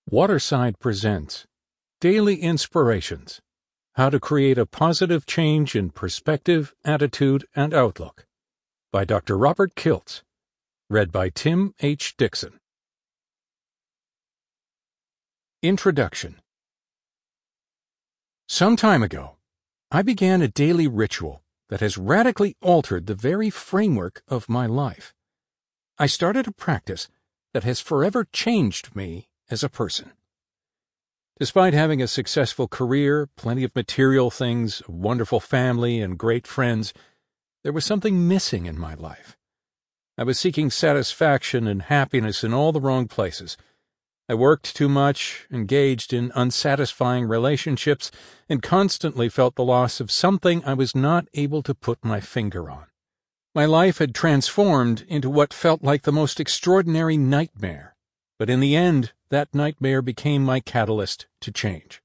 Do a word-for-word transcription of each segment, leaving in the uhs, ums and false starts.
Waterside presents Daily Inspirations: How to Create a Positive Change in Perspective, Attitude, and Outlook by Doctor Robert Kiltz. Read by Tim H. Dixon. Introduction. Some time ago, I began a daily ritual that has radically altered the very framework of my life. I started a practice that has forever changed me as a person. Despite having a successful career, plenty of material things, a wonderful family, and great friends, there was something missing in my life. I was seeking satisfaction and happiness in all the wrong places. I worked too much, engaged in unsatisfying relationships, and constantly felt the loss of something I was not able to put my finger on. My life had transformed into what felt like the most extraordinary nightmare, but in the end, that nightmare became my catalyst to change.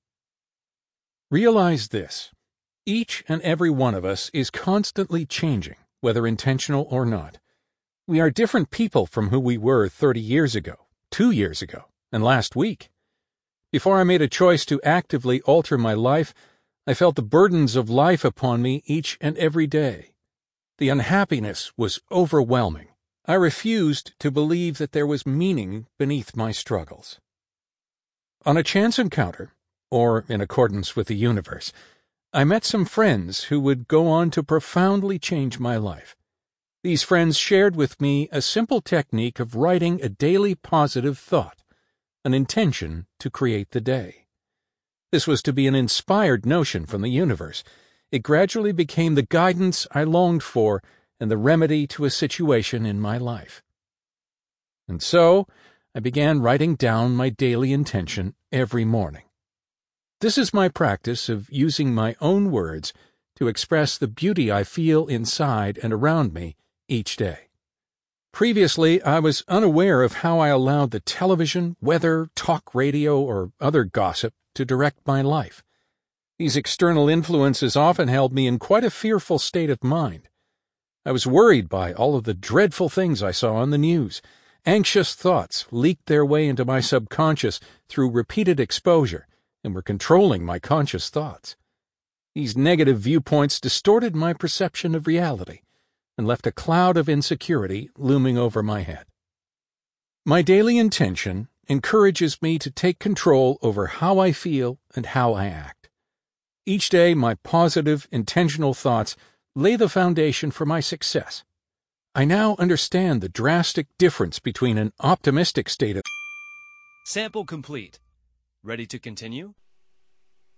Realize this: each and every one of us is constantly changing, whether intentional or not. We are different people from who we were thirty years ago, two years ago, and last week. Before I made a choice to actively alter my life, I felt the burdens of life upon me each and every day. The unhappiness was overwhelming. I refused to believe that there was meaning beneath my struggles. On a chance encounter, or in accordance with the universe, I met some friends who would go on to profoundly change my life. These friends shared with me a simple technique of writing a daily positive thought, an intention to create the day. This was to be an inspired notion from the universe. It gradually became the guidance I longed for and the remedy to a situation in my life. And so, I began writing down my daily intention every morning. This is my practice of using my own words to express the beauty I feel inside and around me each day. Previously, I was unaware of how I allowed the television, weather, talk radio, or other gossip to direct my life. These external influences often held me in quite a fearful state of mind. I was worried by all of the dreadful things I saw on the news. Anxious thoughts leaked their way into my subconscious through repeated exposure and were controlling my conscious thoughts. These negative viewpoints distorted my perception of reality and left a cloud of insecurity looming over my head. My daily intention encourages me to take control over how I feel and how I act. Each day, my positive, intentional thoughts lay the foundation for my success. I now understand the drastic difference between an optimistic state of Sample complete. Ready to continue?